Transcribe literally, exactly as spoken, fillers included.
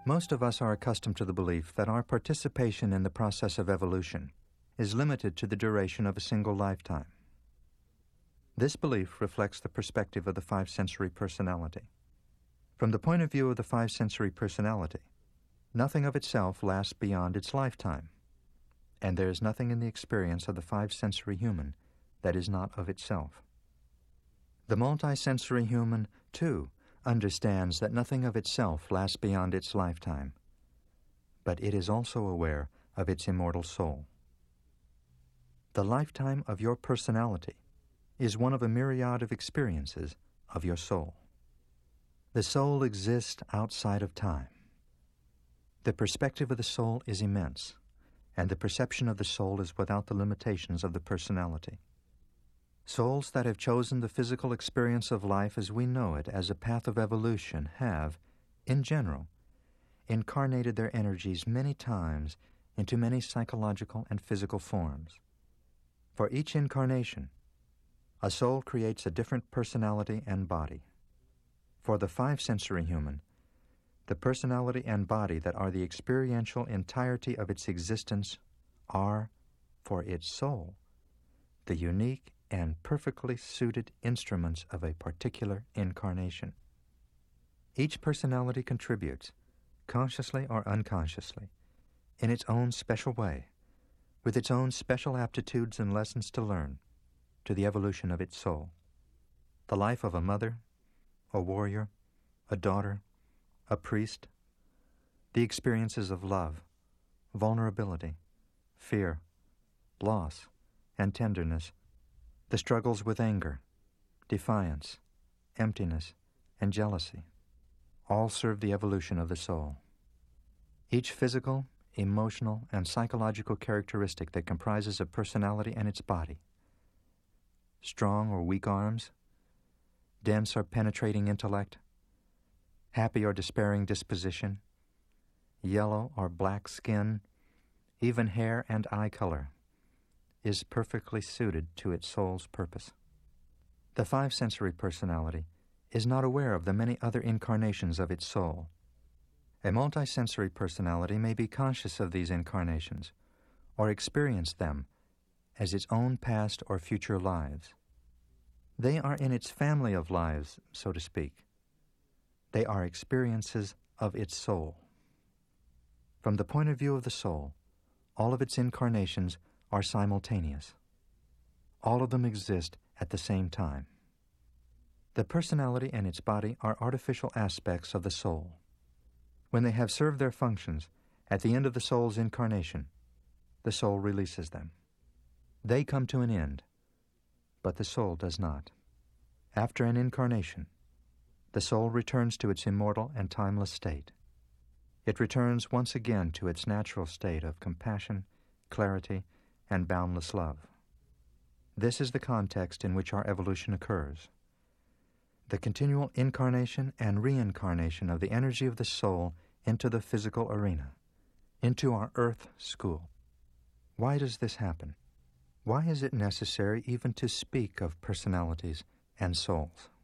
Most of us are accustomed to the belief that our participation in the process of evolution is limited to the duration of a single lifetime. This belief reflects the perspective of the five-sensory personality. From the point of view of the five-sensory personality, nothing of itself lasts beyond its lifetime, and there is nothing in the experience of the five-sensory human that is not of itself. The multi-sensory human, too, understands that nothing of itself lasts beyond its lifetime, but it is also aware of its immortal soul. The lifetime of your personality is one of a myriad of experiences of your soul. The soul exists outside of time. The perspective of the soul is immense, and the perception of the soul is without the limitations of the personality. Souls that have chosen the physical experience of life as we know it as a path of evolution have, in general, incarnated their energies many times into many psychological and physical forms. For each incarnation, a soul creates a different personality and body. For the five-sensory human, the personality and body that are the experiential entirety of its existence are, for its soul, the unique and perfectly suited instruments of a particular incarnation. Each personality contributes, consciously or unconsciously, in its own special way, with its own special aptitudes and lessons to learn, to the evolution of its soul. The life of a mother, a warrior, a daughter, a priest, the experiences of love, vulnerability, fear, loss, and tenderness, the struggles with anger, defiance, emptiness, and jealousy, all serve the evolution of the soul. Each physical, emotional, and psychological characteristic that comprises a personality and its body, strong or weak arms, dense or penetrating intellect, happy or despairing disposition, yellow or black skin, even hair and eye color, is perfectly suited to its soul's purpose. The five-sensory personality is not aware of the many other incarnations of its soul. A multisensory personality may be conscious of these incarnations or experience them as its own past or future lives. They are in its family of lives, so to speak. They are experiences of its soul. From the point of view of the soul, all of its incarnations are simultaneous. All of them exist at the same time. The personality and its body are artificial aspects of the soul. When they have served their functions, at the end of the soul's incarnation, the soul releases them. They come to an end, but the soul does not. After an incarnation, the soul returns to its immortal and timeless state. It returns once again to its natural state of compassion, clarity, and boundless love. This is the context in which our evolution occurs. The continual incarnation and reincarnation of the energy of the soul into the physical arena, into our earth school. Why does this happen? Why is it necessary even to speak of personalities and souls?